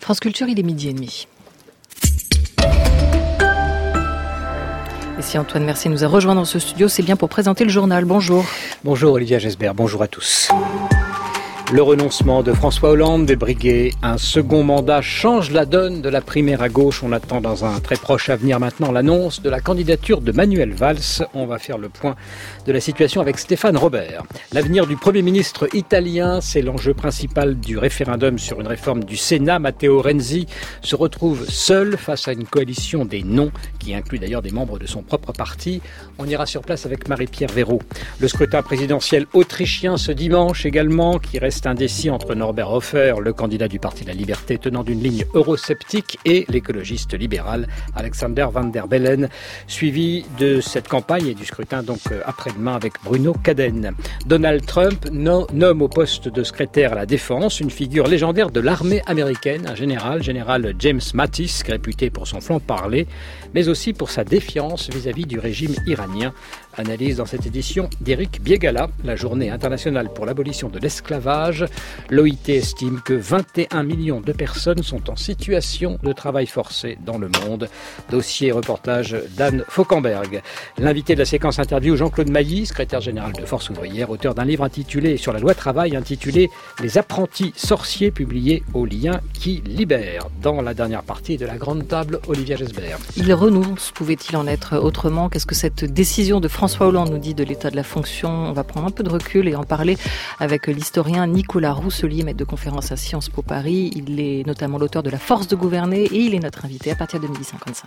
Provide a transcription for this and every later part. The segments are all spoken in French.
France Culture, il est 12h30. Et si Antoine Mercier nous a rejoint dans ce studio, c'est bien pour présenter le journal. Bonjour. Bonjour Olivia Gesbert, bonjour à tous. Le renoncement de François Hollande de briguer un second mandat change la donne de la primaire à gauche. On attend dans un très proche avenir maintenant l'annonce de la candidature de Manuel Valls. On va faire le point de la situation avec Stéphane Robert. L'avenir du Premier ministre italien, c'est l'enjeu principal du référendum sur une réforme du Sénat. Matteo Renzi se retrouve seul face à une coalition des non, qui inclut d'ailleurs des membres de son propre parti. On ira sur place avec Marie-Pierre Véraud. Le scrutin présidentiel autrichien ce dimanche également, qui reste indécis entre Norbert Hofer, le candidat du Parti de la Liberté tenant d'une ligne eurosceptique, et l'écologiste libéral Alexander Van der Bellen, suivi de cette campagne et du scrutin donc après-demain avec Bruno Caden. Donald Trump nomme au poste de secrétaire à la Défense une figure légendaire de l'armée américaine, un général James Mattis, réputé pour son franc-parler, mais aussi pour sa défiance vis-à-vis du régime iranien. Analyse dans cette édition d'Éric Biegala, la journée internationale pour l'abolition de l'esclavage. L'OIT estime que 21 millions de personnes sont en situation de travail forcé dans le monde. Dossier et reportage d'Anne Fauquemberg. L'invité de la séquence interview, Jean-Claude Mailly, secrétaire général de Force ouvrière, auteur d'un livre intitulé sur la loi travail, intitulé « Les apprentis sorciers », publié au Lien qui libère. Dans la dernière partie de la grande table, Olivia Gesbert. Il renonce, pouvait-il en être autrement? Qu'est-ce que cette décision de François Hollande nous dit de l'état de la fonction? On va prendre un peu de recul et en parler avec l'historien Nicolas Rousselier, maître de conférence à Sciences Po Paris. Il est notamment l'auteur de La force de gouverner et il est notre invité à partir de 12h55.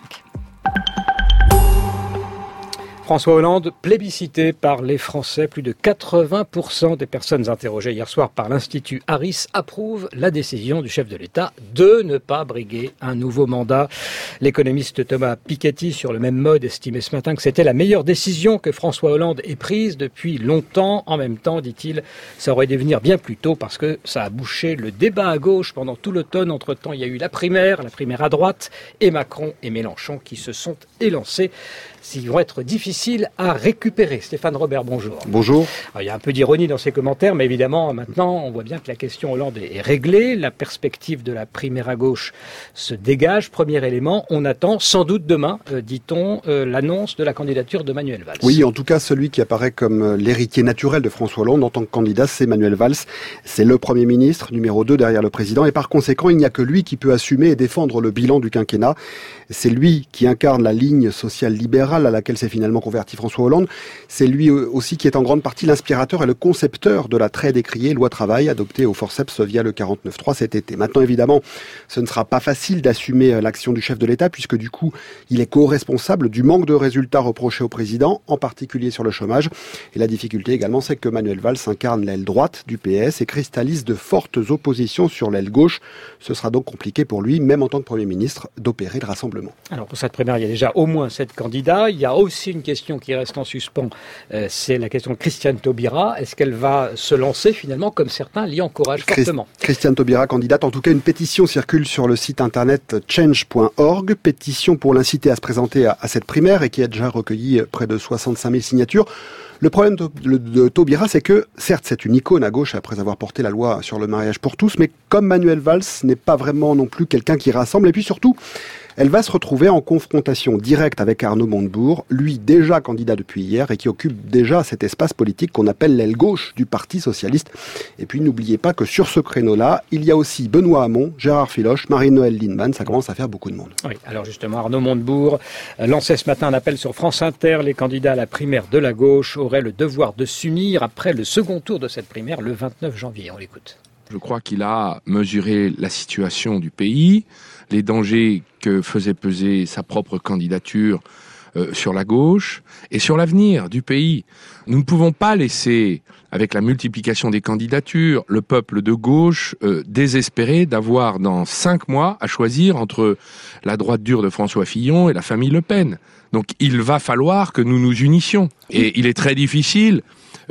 François Hollande, plébiscité par les Français. Plus de 80% des personnes interrogées hier soir par l'Institut Harris approuvent la décision du chef de l'État de ne pas briguer un nouveau mandat. L'économiste Thomas Piketty, sur le même mode, estimait ce matin que c'était la meilleure décision que François Hollande ait prise depuis longtemps. En même temps, dit-il, ça aurait dû venir bien plus tôt parce que ça a bouché le débat à gauche pendant tout l'automne. Entre-temps, il y a eu la primaire à droite, et Macron et Mélenchon qui se sont élancés. S'ils vont être difficiles à récupérer. Stéphane Robert, bonjour. Bonjour. Alors, il y a un peu d'ironie dans ces commentaires, mais évidemment, maintenant, on voit bien que la question Hollande est réglée. La perspective de la primaire à gauche se dégage. Premier élément, on attend sans doute demain, dit-on, l'annonce de la candidature de Manuel Valls. Oui, en tout cas, celui qui apparaît comme l'héritier naturel de François Hollande en tant que candidat, c'est Manuel Valls. C'est le Premier ministre, numéro 2 derrière le président, et par conséquent, il n'y a que lui qui peut assumer et défendre le bilan du quinquennat. C'est lui qui incarne la ligne sociale libérale à laquelle s'est finalement converti François Hollande. C'est lui aussi qui est en grande partie l'inspirateur et le concepteur de la très décriée loi travail adoptée au forceps via le 49.3 cet été. Maintenant, évidemment, ce ne sera pas facile d'assumer l'action du chef de l'État puisque du coup, il est co-responsable du manque de résultats reprochés au président, en particulier sur le chômage. Et la difficulté également, c'est que Manuel Valls incarne l'aile droite du PS et cristallise de fortes oppositions sur l'aile gauche. Ce sera donc compliqué pour lui, même en tant que Premier ministre, d'opérer le rassemblement. Alors pour cette primaire, il y a déjà au moins 7 candidats. Il y a aussi une question qui reste en suspens, c'est la question de Christiane Taubira. Est-ce qu'elle va se lancer finalement, comme certains l'y encouragent fortement? Christiane Taubira, candidate. En tout cas, une pétition circule sur le site internet change.org. Pétition pour l'inciter à se présenter à cette primaire et qui a déjà recueilli près de 65 000 signatures. Le problème de Taubira, c'est que, certes, c'est une icône à gauche après avoir porté la loi sur le mariage pour tous, mais comme Manuel Valls n'est pas vraiment non plus quelqu'un qui rassemble, et puis surtout, elle va se retrouver en confrontation directe avec Arnaud Montebourg, lui déjà candidat depuis hier et qui occupe déjà cet espace politique qu'on appelle l'aile gauche du Parti socialiste. Et puis n'oubliez pas que sur ce créneau-là, il y a aussi Benoît Hamon, Gérard Filoche, Marie-Noëlle Lienemann, ça commence à faire beaucoup de monde. Oui, alors justement, Arnaud Montebourg lançait ce matin un appel sur France Inter. Les candidats à la primaire de la gauche auraient le devoir de s'unir après le second tour de cette primaire le 29 janvier. On l'écoute. Je crois qu'il a mesuré la situation du pays, les dangers que faisait peser sa propre candidature sur la gauche et sur l'avenir du pays. Nous ne pouvons pas laisser, avec la multiplication des candidatures, le peuple de gauche désespéré d'avoir dans 5 mois à choisir entre la droite dure de François Fillon et la famille Le Pen. Donc il va falloir que nous nous unissions. Et il est très difficile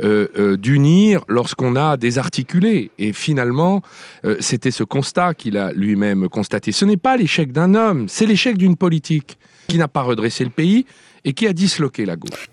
d'unir lorsqu'on a désarticulé. Et finalement, c'était ce constat qu'il a lui-même constaté. Ce n'est pas l'échec d'un homme, c'est l'échec d'une politique qui n'a pas redressé le pays et qui a disloqué la gauche.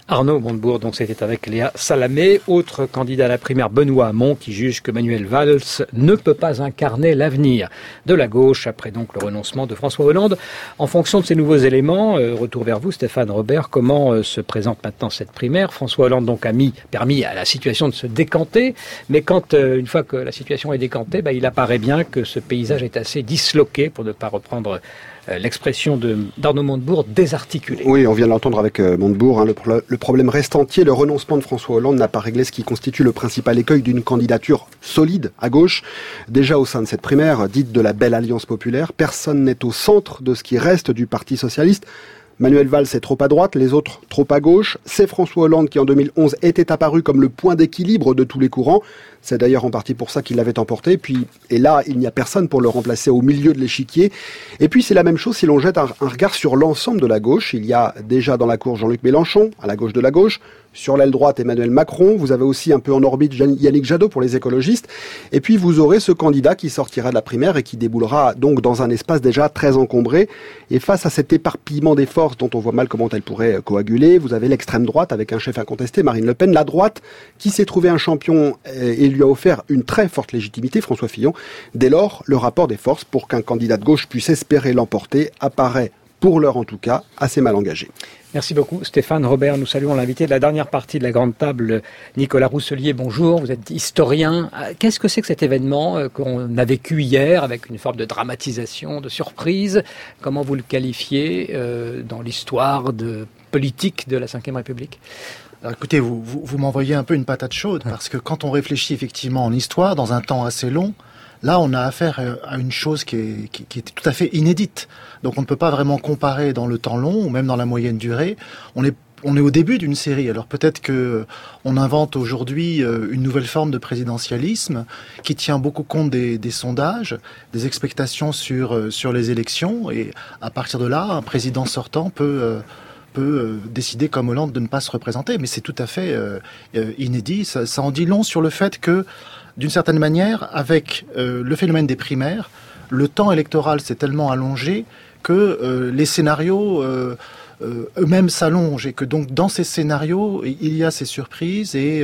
Arnaud Montebourg, donc c'était avec Léa Salamé, autre candidat à la primaire Benoît Hamon, qui juge que Manuel Valls ne peut pas incarner l'avenir de la gauche après donc le renoncement de François Hollande. En fonction de ces nouveaux éléments, retour vers vous Stéphane Robert, comment se présente maintenant cette primaire? François Hollande donc a permis à la situation de se décanter, mais quand une fois que la situation est décantée, il apparaît bien que ce paysage est assez disloqué, pour ne pas reprendre l'expression d'Arnaud Montebourg, désarticulé. Oui, on vient de l'entendre avec Montebourg. Le problème reste entier. Le renoncement de François Hollande n'a pas réglé ce qui constitue le principal écueil d'une candidature solide à gauche. Déjà au sein de cette primaire, dite de la belle alliance populaire, personne n'est au centre de ce qui reste du Parti socialiste. Manuel Valls est trop à droite, les autres trop à gauche. C'est François Hollande qui, en 2011, était apparu comme le point d'équilibre de tous les courants. C'est d'ailleurs en partie pour ça qu'il l'avait emporté. Et là, il n'y a personne pour le remplacer au milieu de l'échiquier. Et puis, c'est la même chose si l'on jette un regard sur l'ensemble de la gauche. Il y a déjà dans la course Jean-Luc Mélenchon, à la gauche de la gauche. Sur l'aile droite, Emmanuel Macron. Vous avez aussi un peu en orbite Yannick Jadot pour les écologistes. Et puis, vous aurez ce candidat qui sortira de la primaire et qui déboulera donc dans un espace déjà très encombré. Et face à cet éparpillement des forces dont on voit mal comment elles pourraient coaguler, vous avez l'extrême droite avec un chef incontesté, Marine Le Pen. La droite qui s'est trouvé un champion et lui a offert une très forte légitimité, François Fillon. Dès lors, le rapport des forces pour qu'un candidat de gauche puisse espérer l'emporter apparaît, pour l'heure en tout cas, assez mal engagé. Merci beaucoup Stéphane Robert. Nous saluons l'invité de la dernière partie de la grande table, Nicolas Rousselier. Bonjour, vous êtes historien. Qu'est-ce que c'est que cet événement qu'on a vécu hier avec une forme de dramatisation, de surprise? Comment vous le qualifiez dans l'histoire politique de la Ve République? Alors écoutez, vous m'envoyez un peu une patate chaude, parce que quand on réfléchit effectivement en histoire, dans un temps assez long, là on a affaire à une chose qui est tout à fait inédite. Donc on ne peut pas vraiment comparer dans le temps long, ou même dans la moyenne durée. On est au début d'une série. Alors peut-être que on invente aujourd'hui une nouvelle forme de présidentialisme qui tient beaucoup compte des sondages, des expectations sur les élections, et à partir de là, un président sortant peut décider comme Hollande de ne pas se représenter, mais c'est tout à fait inédit. Ça en dit long sur le fait que, d'une certaine manière, avec le phénomène des primaires, le temps électoral s'est tellement allongé que les scénarios eux-mêmes s'allongent, et que donc dans ces scénarios, il y a ces surprises, et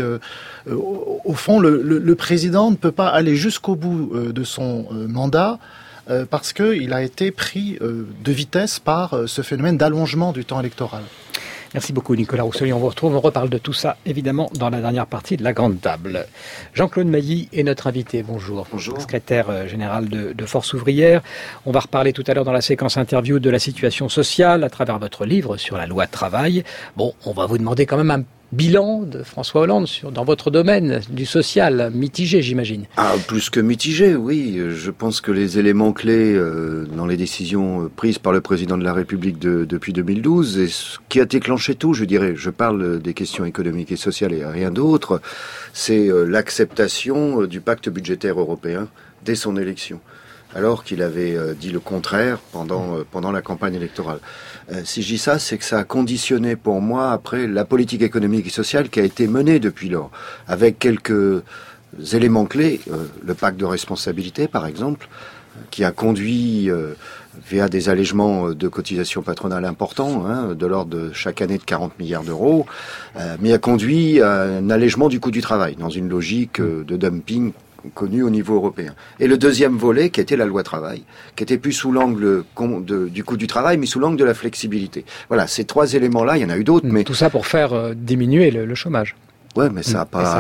au fond, le président ne peut pas aller jusqu'au bout de son mandat, parce qu'il a été pris de vitesse par ce phénomène d'allongement du temps électoral. Merci beaucoup Nicolas Rousselier. On vous retrouve, on reparle de tout ça évidemment dans la dernière partie de la grande table. Jean-Claude Mailly est notre invité. Bonjour. Bonjour. Secrétaire général de Force ouvrière. On va reparler tout à l'heure dans la séquence interview de la situation sociale à travers votre livre sur la loi travail. Bon, on va vous demander quand même un bilan de François Hollande dans votre domaine du social, mitigé j'imagine. Ah, plus que mitigé, oui. Je pense que les éléments clés dans les décisions prises par le président de la République depuis 2012, et ce qui a déclenché tout, je dirais, je parle des questions économiques et sociales et rien d'autre, c'est l'acceptation du pacte budgétaire européen dès son élection, alors qu'il avait dit le contraire pendant la campagne électorale. Si je dis ça, c'est que ça a conditionné pour moi après la politique économique et sociale qui a été menée depuis lors, avec quelques éléments clés, le pacte de responsabilité par exemple, qui a conduit via des allègements de cotisations patronales importants, de l'ordre de chaque année de 40 milliards d'euros, mais a conduit à un allègement du coût du travail, dans une logique de dumping connu au niveau européen. Et le deuxième volet, qui était la loi travail, qui était plus sous l'angle du coût du travail, mais sous l'angle de la flexibilité. Voilà, ces trois éléments-là, il y en a eu d'autres, mais... Tout ça pour faire diminuer le chômage. Ouais, mais ça a pas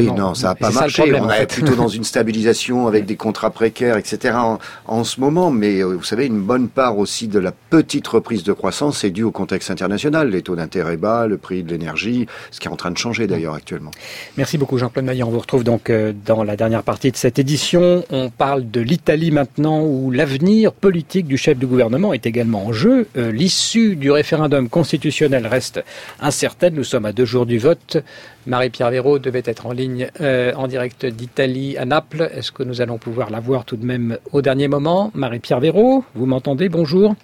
marché. On est plutôt dans une stabilisation avec des contrats précaires, etc. en ce moment. Mais vous savez, une bonne part aussi de la petite reprise de croissance est due au contexte international. Les taux d'intérêt bas, le prix de l'énergie, ce qui est en train de changer d'ailleurs actuellement. Merci beaucoup Jean-Claude Mailly. On vous retrouve donc dans la dernière partie de cette édition. On parle de l'Italie maintenant, où l'avenir politique du chef du gouvernement est également en jeu. L'issue du référendum constitutionnel reste incertaine. Nous sommes à 2 jours du vote. Marie-Pierre Véraud devait être en ligne en direct d'Italie à Naples. Est-ce que nous allons pouvoir la voir tout de même au dernier moment? Marie-Pierre Véraud, vous m'entendez? Bonjour.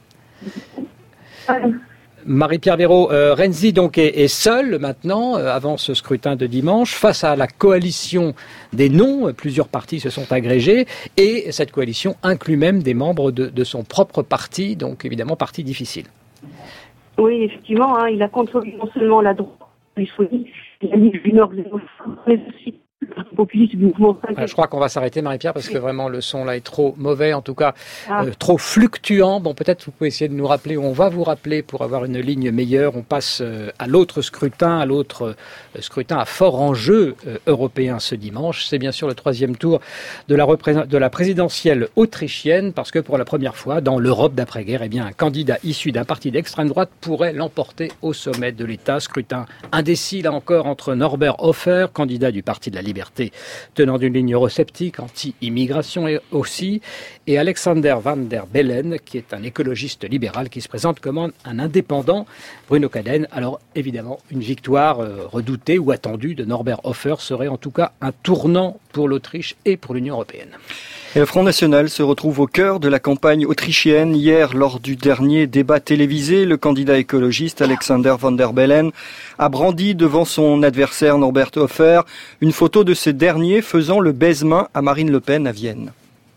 Marie-Pierre Véraud, Renzi donc est seul maintenant, avant ce scrutin de dimanche, face à la coalition des non. Plusieurs partis se sont agrégés et cette coalition inclut même des membres de son propre parti, donc évidemment parti difficile. Oui, effectivement, il a contre lui non seulement la droite, la Ligue du Nord, mais aussi populiste du mouvement 5 Je crois qu'on va s'arrêter, Marie-Pierre, parce que vraiment le son là est trop mauvais, en tout cas trop fluctuant. Bon, peut-être vous pouvez essayer de nous rappeler, ou on va vous rappeler pour avoir une ligne meilleure. On passe à l'autre scrutin à fort enjeu européen ce dimanche. C'est bien sûr le troisième tour de la présidentielle autrichienne, parce que pour la première fois dans l'Europe d'après-guerre, eh bien, un candidat issu d'un parti d'extrême droite pourrait l'emporter au sommet de l'État. Scrutin indécis là encore entre Norbert Hofer, candidat du Parti de la Liberté, tenant d'une ligne eurosceptique, anti-immigration aussi, et Alexander Van der Bellen, qui est un écologiste libéral qui se présente comme un indépendant. Bruno Cadenne, alors évidemment, une victoire redoutée ou attendue de Norbert Hofer serait en tout cas un tournant pour l'Autriche et pour l'Union européenne. Et le Front National se retrouve au cœur de la campagne autrichienne. Hier, lors du dernier débat télévisé, le candidat écologiste Alexander Van der Bellen a brandi devant son adversaire Norbert Hofer une photo de ce dernier faisant le baise-main à Marine Le Pen à Vienne.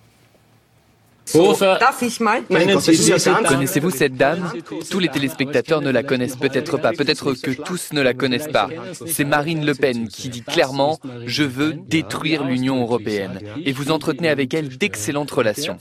Connaissez-vous cette dame? Tous les téléspectateurs ne la connaissent peut-être pas, peut-être que tous ne la connaissent pas. C'est Marine Le Pen qui dit clairement « Je veux détruire l'Union européenne ». Et vous entretenez avec elle d'excellentes relations.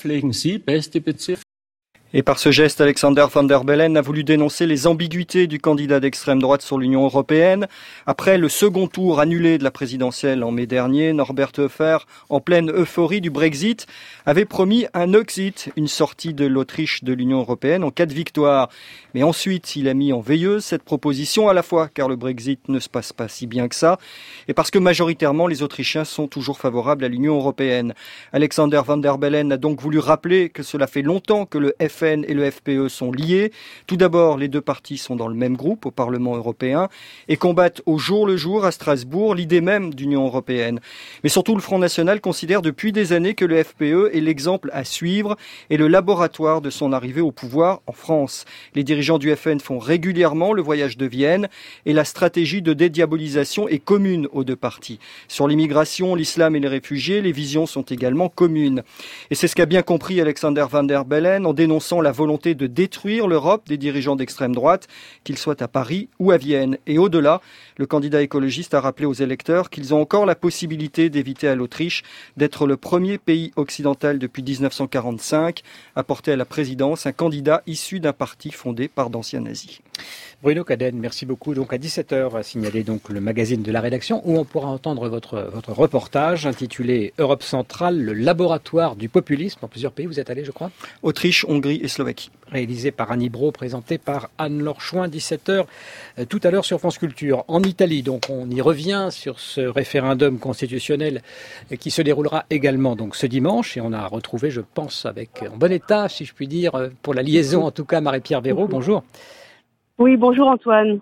Et par ce geste, Alexander Van der Bellen a voulu dénoncer les ambiguïtés du candidat d'extrême droite sur l'Union européenne. Après le second tour annulé de la présidentielle en mai dernier, Norbert Hofer, en pleine euphorie du Brexit, avait promis un exit, une sortie de l'Autriche de l'Union européenne en cas de victoire. Mais ensuite, il a mis en veilleuse cette proposition à la fois car le Brexit ne se passe pas si bien que ça et parce que majoritairement les Autrichiens sont toujours favorables à l'Union européenne. Alexander Van der Bellen a donc voulu rappeler que cela fait longtemps que le FN et le FPE sont liés. Tout d'abord, les deux partis sont dans le même groupe au Parlement européen et combattent au jour le jour à Strasbourg l'idée même d'Union européenne. Mais surtout, le Front National considère depuis des années que le FPE est l'exemple à suivre et le laboratoire de son arrivée au pouvoir en France. Les dirigeants du FN font régulièrement le voyage de Vienne et la stratégie de dédiabolisation est commune aux deux partis. Sur l'immigration, l'islam et les réfugiés, les visions sont également communes. Et c'est ce qu'a bien compris Alexander Van der Bellen en dénonçant la volonté de détruire l'Europe des dirigeants d'extrême droite, qu'ils soient à Paris ou à Vienne. Et au-delà, le candidat écologiste a rappelé aux électeurs qu'ils ont encore la possibilité d'éviter à l'Autriche d'être le premier pays occidental depuis 1945 à porter à la présidence un candidat issu d'un parti fondé par d'anciens nazis. Bruno Cadenne, merci beaucoup. Donc à 17h, va signaler donc le magazine de la rédaction où on pourra entendre votre reportage intitulé Europe centrale, le laboratoire du populisme. Dans plusieurs pays, vous êtes allé, je crois. Autriche, Hongrie et Slovaquie. Réalisé par Annie Brault, présenté par Anne-Laure Chouin, 17h tout à l'heure sur France Culture. En Italie, donc on y revient sur ce référendum constitutionnel qui se déroulera également donc ce dimanche. Et on a retrouvé, je pense, en bon état, si je puis dire, pour la liaison en tout cas, Marie-Pierre Véraud. Bonjour. Oui, bonjour Antoine.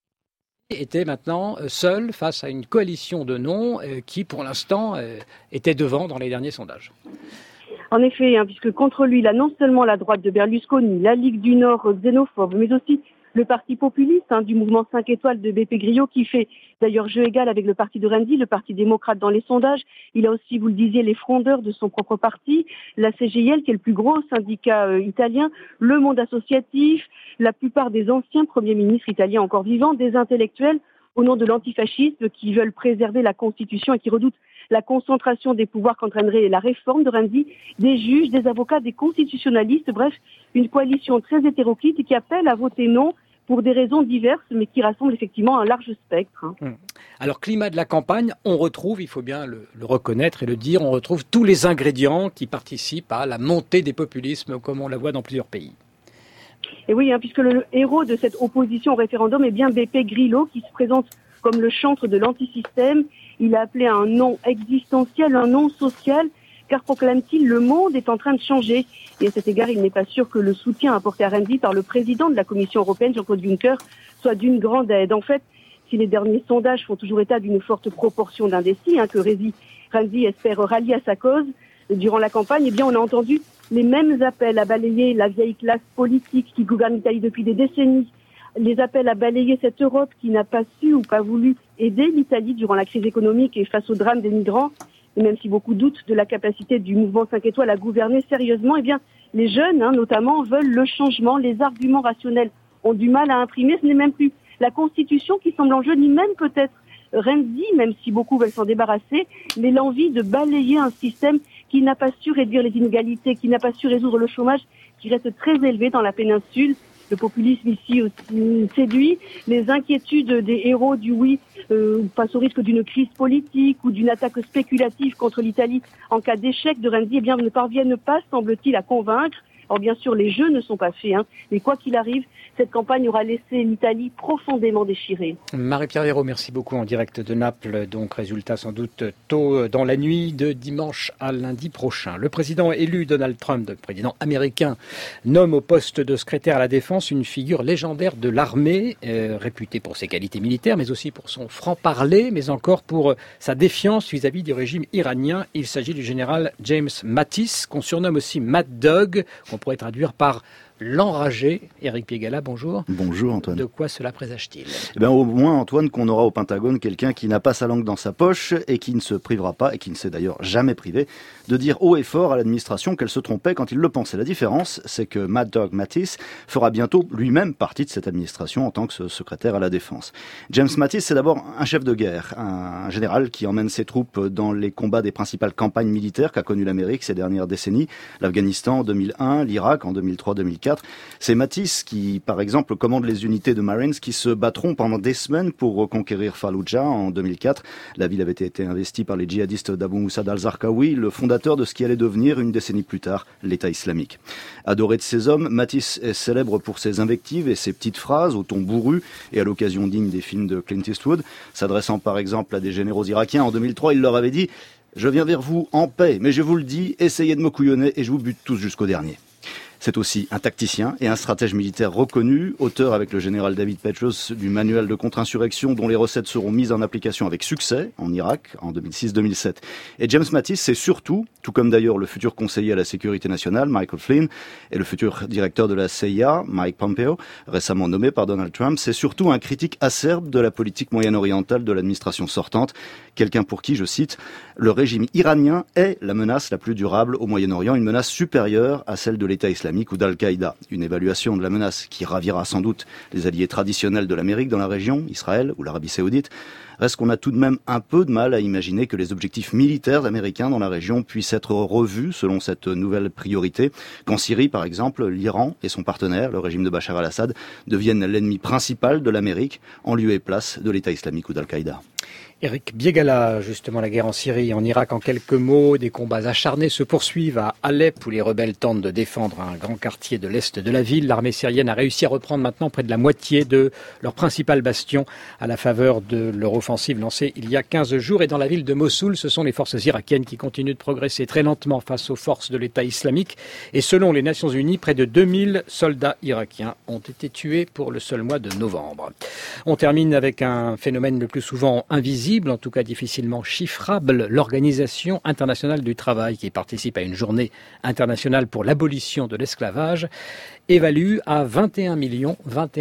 Était maintenant seul face à une coalition de non qui, pour l'instant, était devant dans les derniers sondages. En effet, puisque contre lui, il a non seulement la droite de Berlusconi, la Ligue du Nord xénophobe, mais aussi le parti populiste du mouvement 5 étoiles de Beppe Grillo qui fait d'ailleurs jeu égal avec le parti de Renzi, le parti démocrate dans les sondages. Il a aussi, vous le disiez, les frondeurs de son propre parti, la CGIL qui est le plus gros syndicat italien, le monde associatif, la plupart des anciens premiers ministres italiens encore vivants, des intellectuels au nom de l'antifascisme qui veulent préserver la Constitution et qui redoutent la concentration des pouvoirs qu'entraînerait la réforme de Renzi, des juges, des avocats, des constitutionnalistes, bref, une coalition très hétéroclite et qui appelle à voter non pour des raisons diverses, mais qui rassemble effectivement un large spectre. Alors, climat de la campagne, on retrouve, il faut bien le reconnaître et le dire, on retrouve tous les ingrédients qui participent à la montée des populismes, comme on la voit dans plusieurs pays. Et oui, puisque le héros de cette opposition au référendum est bien Beppe Grillo, qui se présente comme le chantre de l'antisystème. Il a appelé à un non existentiel, un non social, car proclame-t-il, le monde est en train de changer. Et à cet égard, il n'est pas sûr que le soutien apporté à Renzi par le président de la Commission européenne, Jean-Claude Juncker, soit d'une grande aide. En fait, si les derniers sondages font toujours état d'une forte proportion d'indécis, que Renzi espère rallier à sa cause, durant la campagne, eh bien, on a entendu les mêmes appels à balayer la vieille classe politique qui gouverne l'Italie depuis des décennies, les appels à balayer cette Europe qui n'a pas su ou pas voulu aider l'Italie durant la crise économique et face au drame des migrants. Et même si beaucoup doutent de la capacité du mouvement 5 étoiles à gouverner sérieusement, eh bien, les jeunes, notamment, veulent le changement. Les arguments rationnels ont du mal à imprimer. Ce n'est même plus la Constitution qui semble en jeu, ni même peut-être Renzi, même si beaucoup veulent s'en débarrasser, mais l'envie de balayer un système qui n'a pas su réduire les inégalités, qui n'a pas su résoudre le chômage, qui reste très élevé dans la péninsule. Le populisme ici aussi séduit. Les inquiétudes des héros du oui face au risque d'une crise politique ou d'une attaque spéculative contre l'Italie en cas d'échec de Renzi, ne parviennent pas, semble-t-il, à convaincre. Alors bien sûr, les jeux ne sont pas faits, mais quoi qu'il arrive, cette campagne aura laissé l'Italie profondément déchirée. Marie-Pierre Hérault, merci beaucoup en direct de Naples. Donc résultat sans doute tôt dans la nuit de dimanche à lundi prochain. Le président élu Donald Trump, le président américain, nomme au poste de secrétaire à la défense une figure légendaire de l'armée, réputée pour ses qualités militaires, mais aussi pour son franc-parler, mais encore pour sa défiance vis-à-vis du régime iranien. Il s'agit du général James Mattis, qu'on surnomme aussi Mad Dog, qu'on pourrait traduire par l'enragé. Éric Piégala, bonjour. Bonjour Antoine. De quoi cela présage-t-il ? Au moins Antoine, qu'on aura au Pentagone quelqu'un qui n'a pas sa langue dans sa poche et qui ne se privera pas, et qui ne s'est d'ailleurs jamais privé, de dire haut et fort à l'administration qu'elle se trompait quand il le pensait. La différence, c'est que Mad Dog Mattis fera bientôt lui-même partie de cette administration en tant que secrétaire à la défense. James Mattis, c'est d'abord un chef de guerre, un général qui emmène ses troupes dans les combats des principales campagnes militaires qu'a connues l'Amérique ces dernières décennies, l'Afghanistan en 2001, l'Irak en 2003-2004. C'est Mattis qui, par exemple, commande les unités de Marines qui se battront pendant des semaines pour reconquérir Fallujah en 2004. La ville avait été investie par les djihadistes d'Abu Moussad al-Zarqawi, le fondateur de ce qui allait devenir, une décennie plus tard, l'État islamique. Adoré de ses hommes, Mattis est célèbre pour ses invectives et ses petites phrases au ton bourru et à l'occasion digne des films de Clint Eastwood. S'adressant par exemple à des généraux irakiens en 2003, il leur avait dit « Je viens vers vous en paix, mais je vous le dis, essayez de me couillonner et je vous bute tous jusqu'au dernier ». C'est aussi un tacticien et un stratège militaire reconnu, auteur avec le général David Petraeus du manuel de contre-insurrection dont les recettes seront mises en application avec succès en Irak en 2006-2007. Et James Mattis, c'est surtout, tout comme d'ailleurs le futur conseiller à la sécurité nationale, Michael Flynn, et le futur directeur de la CIA, Mike Pompeo, récemment nommé par Donald Trump, c'est surtout un critique acerbe de la politique moyen-orientale de l'administration sortante, quelqu'un pour qui, je cite, le régime iranien est la menace la plus durable au Moyen-Orient, une menace supérieure à celle de l'État islamique ou d'Al-Qaïda. Une évaluation de la menace qui ravira sans doute les alliés traditionnels de l'Amérique dans la région, Israël ou l'Arabie Saoudite. Reste qu'on a tout de même un peu de mal à imaginer que les objectifs militaires américains dans la région puissent être revus selon cette nouvelle priorité. Qu'en Syrie, par exemple, l'Iran et son partenaire, le régime de Bachar al-Assad, deviennent l'ennemi principal de l'Amérique en lieu et place de l'État islamique ou d'Al-Qaïda. Éric Biégala, justement la guerre en Syrie, en Irak, en quelques mots, des combats acharnés se poursuivent à Alep où les rebelles tentent de défendre un grand quartier de l'est de la ville. L'armée syrienne a réussi à reprendre maintenant près de la moitié de leur principal bastion à la faveur de leur offensive lancée il y a 15 jours. Et dans la ville de Mossoul, ce sont les forces irakiennes qui continuent de progresser très lentement face aux forces de l'État islamique. Et selon les Nations Unies, près de 2000 soldats irakiens ont été tués pour le seul mois de novembre. On termine avec un phénomène le plus souvent invisible, en tout cas difficilement chiffrable, l'Organisation internationale du travail, qui participe à une journée internationale pour l'abolition de l'esclavage, évalue à 21 millions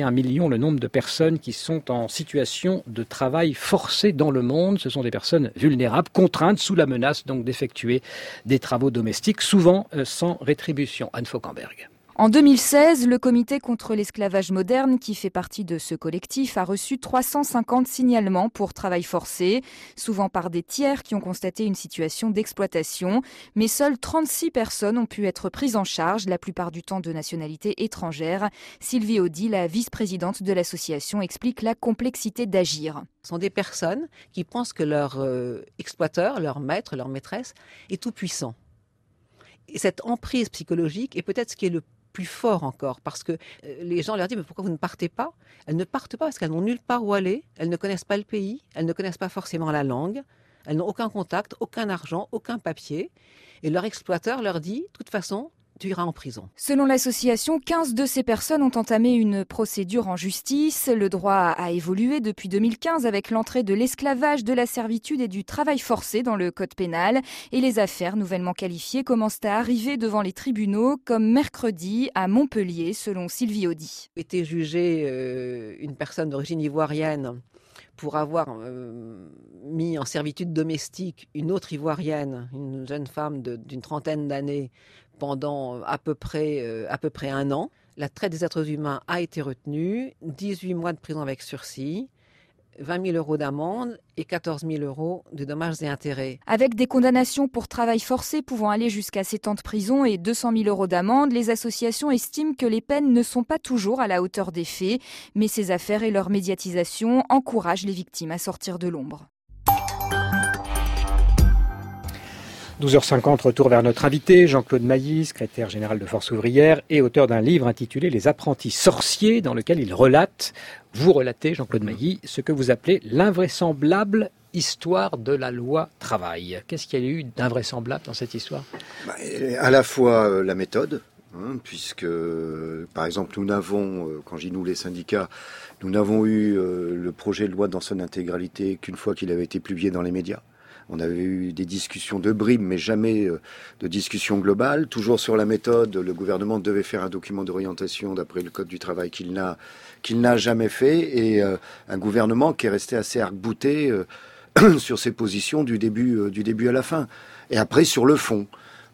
le nombre de personnes qui sont en situation de travail forcé dans le monde. Ce sont des personnes vulnérables, contraintes sous la menace donc d'effectuer des travaux domestiques, souvent sans rétribution. Anne Fauquemberg. En 2016, le comité contre l'esclavage moderne, qui fait partie de ce collectif, a reçu 350 signalements pour travail forcé, souvent par des tiers qui ont constaté une situation d'exploitation. Mais seules 36 personnes ont pu être prises en charge, la plupart du temps de nationalité étrangère. Sylvie Audy, la vice-présidente de l'association, explique la complexité d'agir. Ce sont des personnes qui pensent que leur exploiteur, leur maître, leur maîtresse est tout puissant. Et cette emprise psychologique est peut-être ce qui est le plus fort encore, parce que les gens leur disent « mais pourquoi vous ne partez pas ?» Elles ne partent pas parce qu'elles n'ont nulle part où aller, elles ne connaissent pas le pays, elles ne connaissent pas forcément la langue, elles n'ont aucun contact, aucun argent, aucun papier, et leur exploiteur leur dit « de toute façon, tu iras en prison ». Selon l'association, 15 de ces personnes ont entamé une procédure en justice. Le droit a évolué depuis 2015 avec l'entrée de l'esclavage, de la servitude et du travail forcé dans le code pénal. Et les affaires nouvellement qualifiées commencent à arriver devant les tribunaux, comme mercredi à Montpellier, selon Sylvie Audy. Était jugée une personne d'origine ivoirienne pour avoir mis en servitude domestique une autre Ivoirienne, une jeune femme d'une trentaine d'années, pendant à peu près 1 an. La traite des êtres humains a été retenue, 18 mois de prison avec sursis, 20 000 euros d'amende et 14 000 euros de dommages et intérêts. Avec des condamnations pour travail forcé pouvant aller jusqu'à 7 ans de prison et 200 000 euros d'amende, les associations estiment que les peines ne sont pas toujours à la hauteur des faits, mais ces affaires et leur médiatisation encouragent les victimes à sortir de l'ombre. 12h50, retour vers notre invité, Jean-Claude Mailly, secrétaire général de Force ouvrière et auteur d'un livre intitulé « Les apprentis sorciers » dans lequel il relate, vous relatez, Jean-Claude Mailly, ce que vous appelez l'invraisemblable histoire de la loi travail. Qu'est-ce qu'il y a eu d'invraisemblable dans cette histoire ? À la fois la méthode, puisque, par exemple, nous n'avons, quand je dis nous les syndicats, nous n'avons eu le projet de loi dans son intégralité qu'une fois qu'il avait été publié dans les médias. On avait eu des discussions de bribes, mais jamais de discussion globale. Toujours sur la méthode, le gouvernement devait faire un document d'orientation d'après le Code du travail qu'il n'a jamais fait, et un gouvernement qui est resté assez arc-bouté sur ses positions du début à la fin. Et après, sur le fond,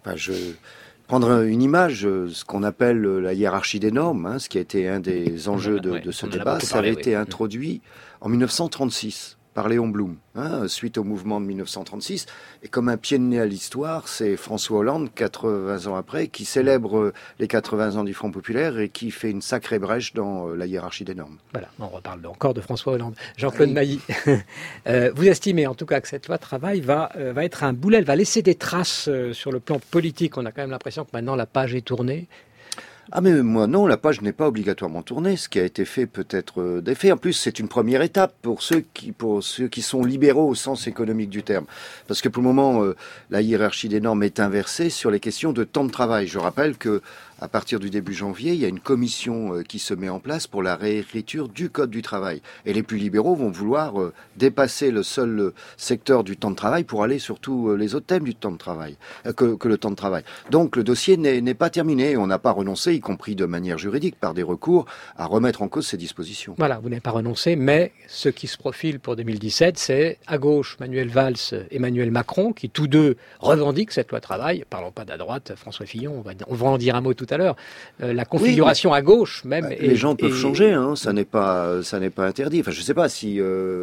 prendre une image, ce qu'on appelle la hiérarchie des normes, ce qui a été un des enjeux de ce débat, ça avait été introduit en 1936. Par Léon Blum, suite au mouvement de 1936. Et comme un pied de nez à l'histoire, c'est François Hollande, 80 ans après, qui célèbre les 80 ans du Front populaire et qui fait une sacrée brèche dans la hiérarchie des normes. Voilà, on reparle encore de François Hollande. Jean-Claude Mailly, vous estimez en tout cas que cette loi travail va être un boulet, elle va laisser des traces sur le plan politique. On a quand même l'impression que maintenant la page est tournée. Ah mais moi non, la page n'est pas obligatoirement tournée. Ce qui a été fait peut être défait. En plus, c'est une première étape pour ceux qui sont libéraux au sens économique du terme. Parce que pour le moment, la hiérarchie des normes est inversée sur les questions de temps de travail. Je rappelle que à partir du début janvier, il y a une commission qui se met en place pour la réécriture du Code du travail. Et les plus libéraux vont vouloir dépasser le seul secteur du temps de travail pour aller sur tous les autres thèmes du temps de travail, que le temps de travail. Donc le dossier n'est pas terminé. On n'a pas renoncé, y compris de manière juridique, par des recours, à remettre en cause ces dispositions. Voilà, vous n'avez pas renoncé, mais ce qui se profile pour 2017, c'est à gauche Manuel Valls, Emmanuel Macron, qui tous deux revendiquent cette loi travail. Parlons pas d'à droite, François Fillon, on va en dire un mot tout à l'heure. La configuration à gauche même. Les gens peuvent changer, ça n'est pas interdit. Enfin, je ne sais pas si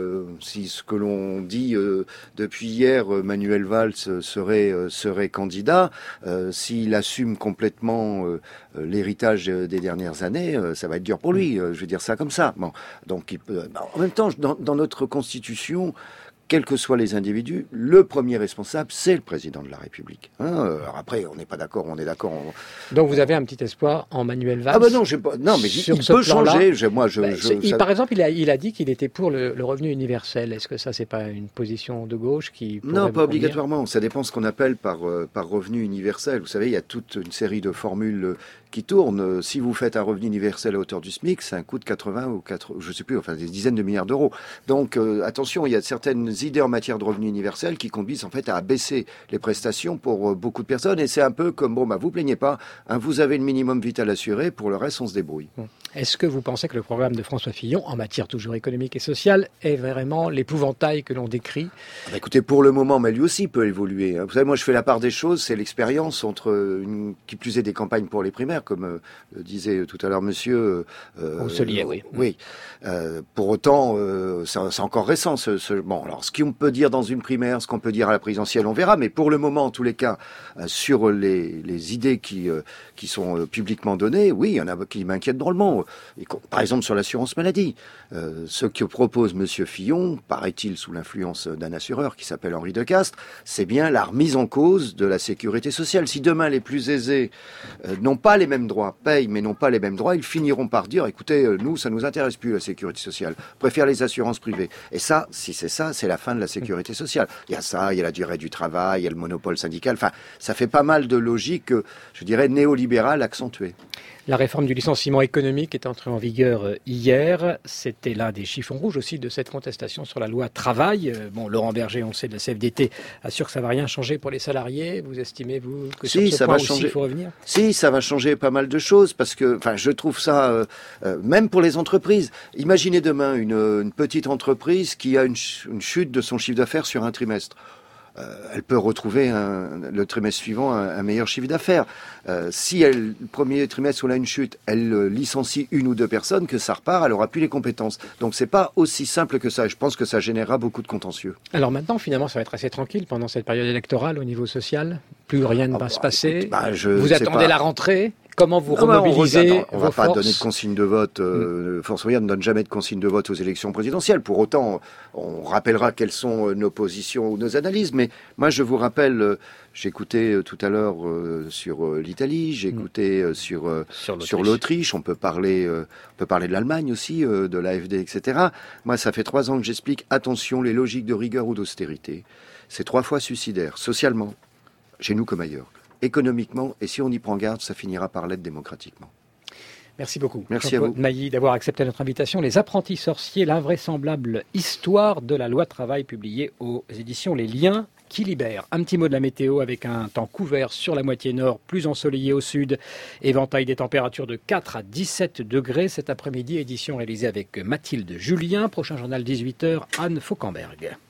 ce que l'on dit depuis hier, Manuel Valls serait candidat, s'il assume complètement l'héritage des dernières années, ça va être dur pour lui. Je veux dire ça comme ça. Bon, donc en même temps, dans notre Constitution, quels que soient les individus, le premier responsable, c'est le président de la République. Alors après, on n'est pas d'accord, on est d'accord. Donc vous avez un petit espoir en Manuel Valls? Ah ben non, mais il peut changer. Par exemple, il a dit qu'il était pour le revenu universel. Est-ce que ça, c'est pas une position de gauche qui pourrait Non, pas obligatoirement. Ça dépend ce qu'on appelle par revenu universel. Vous savez, il y a toute une série de formules qui tournent. Si vous faites un revenu universel à hauteur du SMIC, c'est un coût de 80 ou 4, je sais plus, enfin des dizaines de milliards d'euros. Donc attention, il y a certaines idées en matière de revenu universel qui conduisent en fait à abaisser les prestations pour beaucoup de personnes. Et c'est un peu comme vous plaignez pas, vous avez le minimum vital assuré, pour le reste on se débrouille. Est-ce que vous pensez que le programme de François Fillon, en matière toujours économique et sociale, est vraiment l'épouvantail que l'on décrit? Écoutez, pour le moment, mais lui aussi peut évoluer. Vous savez, moi je fais la part des choses, c'est l'expérience entre qui plus est des campagnes pour les primaires, comme le disait tout à l'heure monsieur. Rousselier, oui. Oui. Pour autant, c'est encore récent. Bon, alors ce qu'on peut dire dans une primaire, ce qu'on peut dire à la présidentielle, on verra. Mais pour le moment, en tous les cas, sur les idées qui sont publiquement données, oui, il y en a qui m'inquiètent drôlement. Et, par exemple, sur l'assurance maladie, ce que propose monsieur Fillon, paraît-il sous l'influence d'un assureur qui s'appelle Henri Decastre, c'est bien la remise en cause de la sécurité sociale. Si demain les plus aisés n'ont pas les mêmes droits, payent mais n'ont pas les mêmes droits, ils finiront par dire, écoutez, nous, ça nous intéresse plus la sécurité sociale, on préfère les assurances privées. Et ça, si c'est ça, c'est la fin de la sécurité sociale. Il y a ça, il y a la durée du travail, il y a le monopole syndical, enfin, ça fait pas mal de logique, je dirais, néolibérale accentuée. La réforme du licenciement économique est entrée en vigueur hier. C'était l'un des chiffons rouges aussi de cette contestation sur la loi travail. Laurent Berger, on le sait, de la CFDT, assure que ça ne va rien changer pour les salariés. Vous estimez, vous, que sur ce point aussi, il faut revenir ? Si, ça va changer pas mal de choses parce que, je trouve ça, même pour les entreprises. Imaginez demain une petite entreprise qui a une chute de son chiffre d'affaires sur un trimestre. Elle peut retrouver le trimestre suivant un meilleur chiffre d'affaires. Si le premier trimestre où elle a une chute, elle licencie 1 ou 2 personnes, que ça repart, elle n'aura plus les compétences. Donc c'est pas aussi simple que ça. Je pense que ça générera beaucoup de contentieux. Alors maintenant, finalement, ça va être assez tranquille pendant cette période électorale au niveau social. Plus rien ne va se passer. Vous attendez la rentrée ? Comment vous remobilisez on ne va pas donner de consigne de vote. Force ouvrière ne donne jamais de consigne de vote aux élections présidentielles. Pour autant, on rappellera quelles sont nos positions ou nos analyses. Mais moi, je vous rappelle, j'écoutais tout à l'heure sur l'Italie, j'écoutais sur l'Autriche. On peut parler de l'Allemagne aussi, de l'AfD, etc. Moi, ça fait 3 ans que j'explique, attention, les logiques de rigueur ou d'austérité, c'est 3 fois suicidaire, socialement, chez nous comme ailleurs. Économiquement, et si on y prend garde, ça finira par l'être démocratiquement. Merci beaucoup. Merci à vous. Mailly, d'avoir accepté notre invitation. Les apprentis sorciers, l'invraisemblable histoire de la loi travail publiée aux éditions Les Liens qui libèrent. Un petit mot de la météo avec un temps couvert sur la moitié nord, plus ensoleillé au sud. Éventail des températures de 4 à 17 degrés cet après-midi. Édition réalisée avec Mathilde Julien. Prochain journal 18h, Anne Fauquemberg.